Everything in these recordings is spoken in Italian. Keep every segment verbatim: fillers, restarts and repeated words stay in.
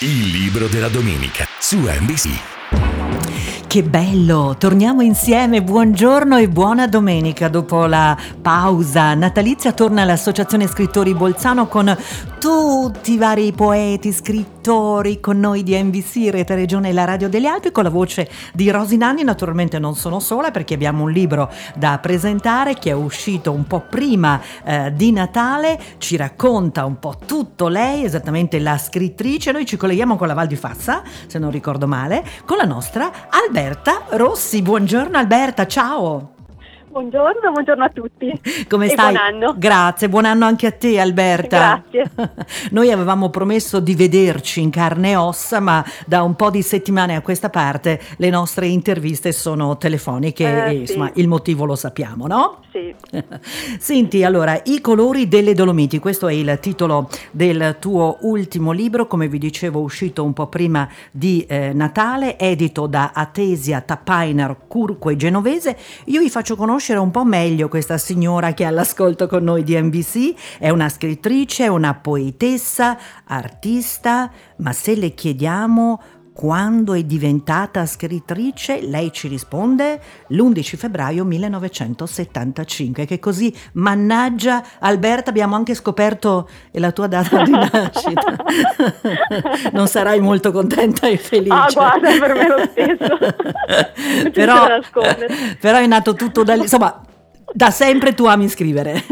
Il libro della domenica su N B C. Che bello, torniamo insieme, buongiorno e buona domenica. Dopo la pausa natalizia torna l'Associazione Scrittori Bolzano con tutti i vari poeti, scrittori, con noi di N B C, Rete Regione e la Radio delle Alpi, con la voce di Rosinanni. Naturalmente non sono sola perché abbiamo un libro da presentare che è uscito un po' prima eh, di Natale, ci racconta un po' tutto lei, esattamente la scrittrice. Noi ci colleghiamo con la Val di Fassa, se non ricordo male, con la nostra Alberta Rossi. Buongiorno Alberta, ciao! Buongiorno, buongiorno a tutti. Come e stai? Buon anno. Grazie, buon anno anche a te Alberta. Grazie. Noi avevamo promesso di vederci in carne e ossa, ma da un po' di settimane a questa parte le nostre interviste sono telefoniche eh, e sì. insomma il motivo lo sappiamo, no? Sì. Senti, allora, I colori delle Dolomiti, questo è il titolo del tuo ultimo libro, come vi dicevo uscito un po' prima di eh, Natale, edito da Atesia Tappainer Curco e Genovese. Io vi faccio conoscere un po' meglio questa signora che è all'ascolto con noi di N B C. È una scrittrice, una poetessa, artista, ma se le chiediamo quando è diventata scrittrice, lei ci risponde l'undici febbraio millenovecentosettantacinque, che così, mannaggia Alberta, abbiamo anche scoperto la tua data di nascita. Non sarai molto contenta e felice. Ah, guarda, per me è lo stesso. però, però è nato tutto da lì, insomma, da sempre tu ami scrivere.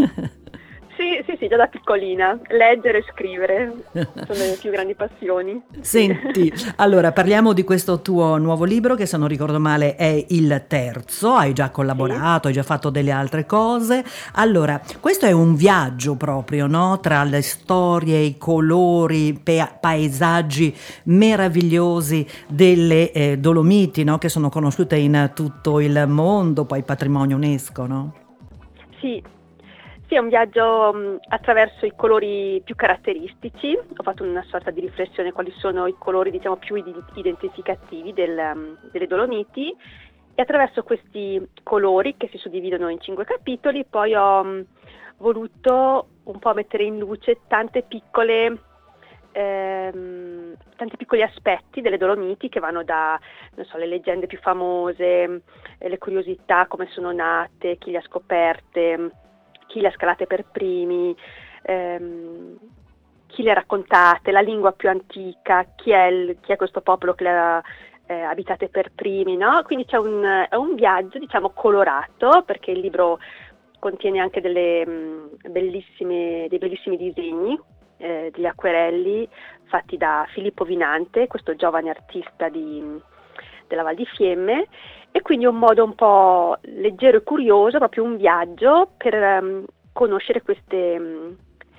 Sì, sì, sì, già da piccolina. Leggere e scrivere sono le più grandi passioni. Senti, allora parliamo di questo tuo nuovo libro che, se non ricordo male, è il terzo. Hai già collaborato, sì. Hai già fatto delle altre cose. Allora, questo è un viaggio proprio, no? Tra le storie, i colori, pe- paesaggi meravigliosi delle eh, Dolomiti, no? Che sono conosciute in tutto il mondo, poi patrimonio UNESCO, no? Sì. Sì, è un viaggio mh, attraverso i colori più caratteristici. Ho fatto una sorta di riflessione quali sono i colori, diciamo, più identificativi del, um, delle Dolomiti, e attraverso questi colori, che si suddividono in cinque capitoli, poi ho mh, voluto un po' mettere in luce tante piccole ehm, tanti piccoli aspetti delle Dolomiti, che vanno da, non so, le leggende più famose, le curiosità, come sono nate, chi le ha scoperte, chi le ha scalate per primi, ehm, chi le ha raccontate, la lingua più antica, chi è, il, chi è questo popolo che le ha eh, abitate per primi, no? Quindi c'è un, è un viaggio, diciamo, colorato, perché il libro contiene anche delle mh, bellissime, dei bellissimi disegni, eh, degli acquerelli fatti da Filippo Vinante, questo giovane artista di, della Val di Fiemme. E quindi è un modo un po' leggero e curioso, proprio un viaggio per um, conoscere queste, um,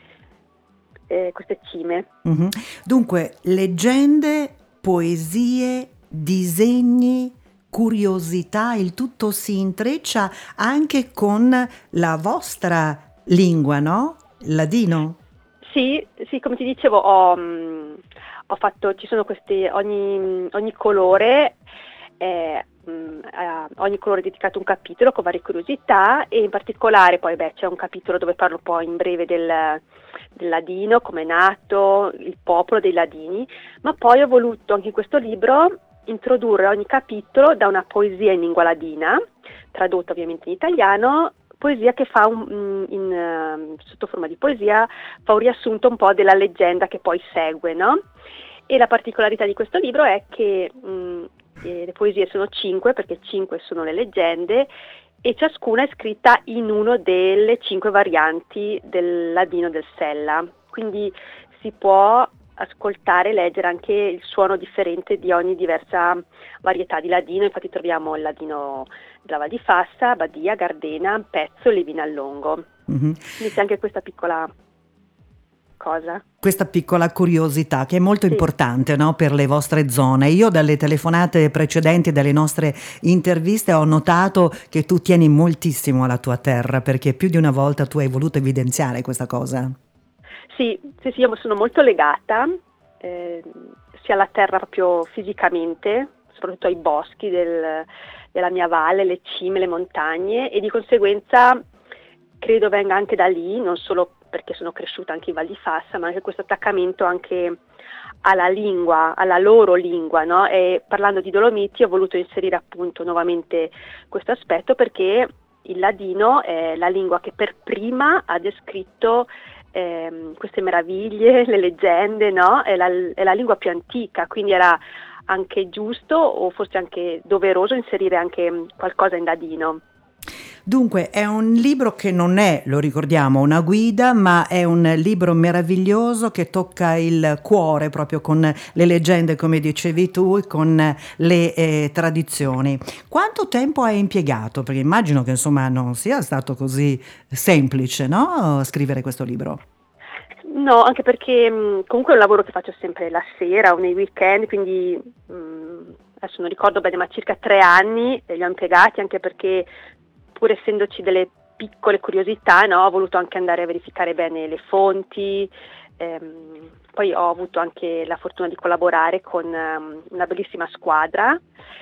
eh, queste cime. Mm-hmm. Dunque, leggende, poesie, disegni, curiosità, il tutto si intreccia anche con la vostra lingua, no? Il ladino? Sì, sì, come ti dicevo, ho, um, ho fatto, ci sono questi, ogni, ogni colore è a ogni colore dedicato un capitolo con varie curiosità, e in particolare poi beh, c'è un capitolo dove parlo poi in breve del, del ladino, come è nato, il popolo dei ladini, ma poi ho voluto anche in questo libro introdurre ogni capitolo da una poesia in lingua ladina, tradotta ovviamente in italiano, poesia che fa un, in, sotto forma di poesia fa un riassunto un po' della leggenda che poi segue, no? E la particolarità di questo libro è che mh, le poesie sono cinque, perché cinque sono le leggende, e ciascuna è scritta in una delle cinque varianti del ladino del Sella, quindi si può ascoltare e leggere anche il suono differente di ogni diversa varietà di ladino. Infatti troviamo il ladino della Val di Fassa, Badia, Gardena, Pezzo e Levinallongo. Mm-hmm. Quindi c'è anche questa piccola cosa. Questa piccola curiosità che è molto sì. importante, no, per le vostre zone. Io dalle telefonate precedenti, dalle nostre interviste, ho notato che tu tieni moltissimo alla tua terra, perché più di una volta tu hai voluto evidenziare questa cosa. Sì, sì, sì, io sono molto legata eh, sia alla terra proprio fisicamente, soprattutto ai boschi del, della mia valle, le cime, le montagne, e di conseguenza credo venga anche da lì, non solo perché sono cresciuta anche in Val di Fassa, ma anche questo attaccamento anche alla lingua, alla loro lingua, no? E parlando di Dolomiti ho voluto inserire appunto nuovamente questo aspetto, perché il ladino è la lingua che per prima ha descritto ehm, queste meraviglie, le leggende, no? È la, è la lingua più antica, quindi era anche giusto o forse anche doveroso inserire anche qualcosa in ladino. Dunque è un libro che non è, lo ricordiamo, una guida, ma è un libro meraviglioso che tocca il cuore proprio con le leggende, come dicevi tu, e con le eh, tradizioni. Quanto tempo hai impiegato? Perché immagino che insomma non sia stato così semplice, no? Scrivere questo libro. No, anche perché mh, comunque è un lavoro che faccio sempre la sera o nei weekend, quindi mh, adesso non ricordo bene, ma circa tre anni li ho impiegati, anche perché pur essendoci delle piccole curiosità, no, ho voluto anche andare a verificare bene le fonti, ehm, poi ho avuto anche la fortuna di collaborare con um, una bellissima squadra,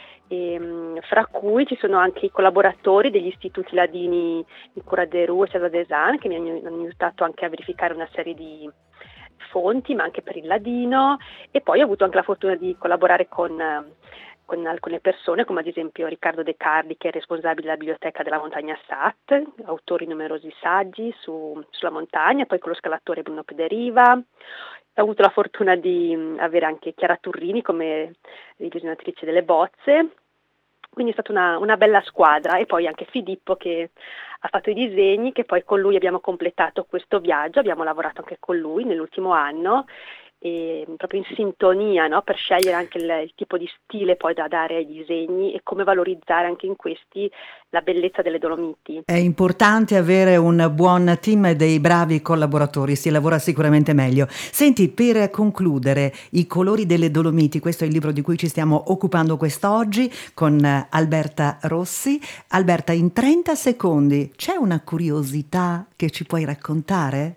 ehm, fra cui ci sono anche i collaboratori degli istituti ladini di Curaderu e Cesar Desan, che mi hanno, hanno aiutato anche a verificare una serie di fonti, ma anche per il ladino, e poi ho avuto anche la fortuna di collaborare con... con alcune persone, come ad esempio Riccardo De Carli, che è responsabile della biblioteca della montagna Sat, autore di numerosi saggi su, sulla montagna, poi con lo scalatore Bruno Pederiva. Ho avuto la fortuna di avere anche Chiara Turrini come revisionatrice delle bozze, quindi è stata una, una bella squadra, e poi anche Filippo che ha fatto i disegni, che poi con lui abbiamo completato questo viaggio, abbiamo lavorato anche con lui nell'ultimo anno, e proprio in sintonia, no? Per scegliere anche il, il tipo di stile poi da dare ai disegni e come valorizzare anche in questi la bellezza delle Dolomiti. È importante avere un buon team e dei bravi collaboratori, si lavora sicuramente meglio. Senti, per concludere, I colori delle Dolomiti, questo è il libro di cui ci stiamo occupando quest'oggi con Alberta Rossi. Alberta, in trenta secondi c'è una curiosità che ci puoi raccontare?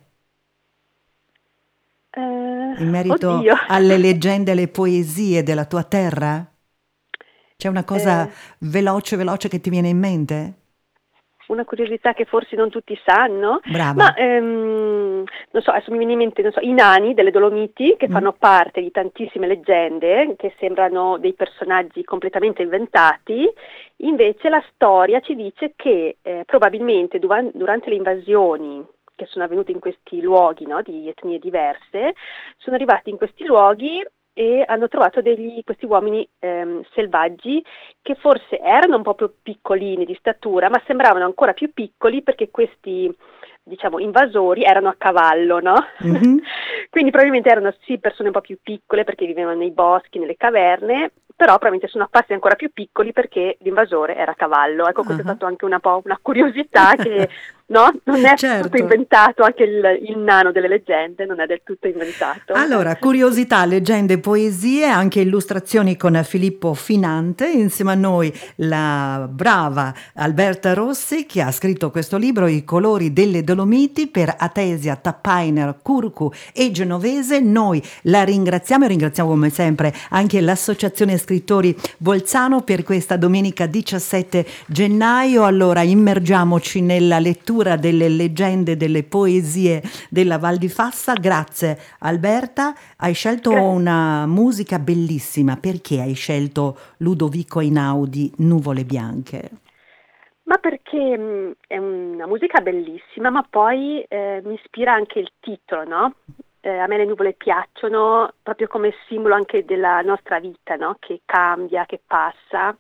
Uh, in merito oddio. alle leggende e alle poesie della tua terra? C'è una cosa eh, veloce veloce che ti viene in mente? Una curiosità che forse non tutti sanno, Brava. ma ehm, non so, adesso mi viene in mente, non so, i nani delle Dolomiti, che Mm. fanno parte di tantissime leggende che sembrano dei personaggi completamente inventati. Invece la storia ci dice che eh, probabilmente duvan- durante le invasioni che sono avvenute in questi luoghi, no, di etnie diverse, sono arrivati in questi luoghi e hanno trovato degli, questi uomini ehm, selvaggi che forse erano un po' più piccolini di statura, ma sembravano ancora più piccoli perché questi, diciamo, invasori erano a cavallo, no? Mhm. Quindi probabilmente erano sì persone un po' più piccole perché vivevano nei boschi, nelle caverne, però probabilmente sono apparsi ancora più piccoli perché l'invasore era a cavallo. Ecco, questa Ah. è stata anche una po' una curiosità che, no? Non è Certo. tutto inventato, anche il, il nano delle leggende non è del tutto inventato. Allora, curiosità, leggende, poesie, anche illustrazioni con Filippo Finante, insieme a noi la brava Alberta Rossi che ha scritto questo libro I colori delle Dolomiti per Atesia, Tappainer, Curcu e Genovese. Noi la ringraziamo e ringraziamo come sempre anche l'Associazione Scrittori Bolzano per questa domenica diciassette gennaio. Allora, immergiamoci nella lettura delle leggende, delle poesie della Val di Fassa. Grazie Alberta, hai scelto Grazie. una musica bellissima. Perché hai scelto Ludovico Einaudi, Nuvole bianche? Ma perché mh, è una musica bellissima, ma poi eh, mi ispira anche il titolo, no? Eh, a me le nuvole piacciono proprio come simbolo anche della nostra vita, no? Che cambia, che passa.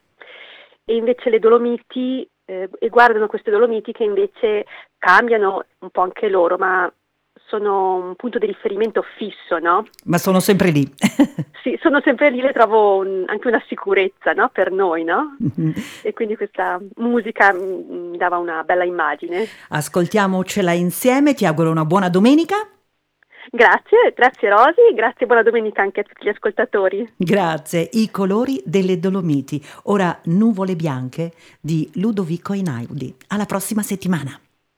E invece le Dolomiti, eh, e guardano queste Dolomiti che invece cambiano un po' anche loro, ma sono un punto di riferimento fisso, no? Ma sono sempre lì. Sì, sono sempre lì, le trovo un- anche una sicurezza, no? Per noi, no? E quindi questa musica mm, mi dava una bella immagine. Ascoltiamocela insieme, ti auguro una buona domenica. Grazie, grazie Rosy, grazie e buona domenica anche a tutti gli ascoltatori. Grazie. I colori delle Dolomiti. Ora Nuvole bianche di Ludovico Einaudi. Alla prossima settimana.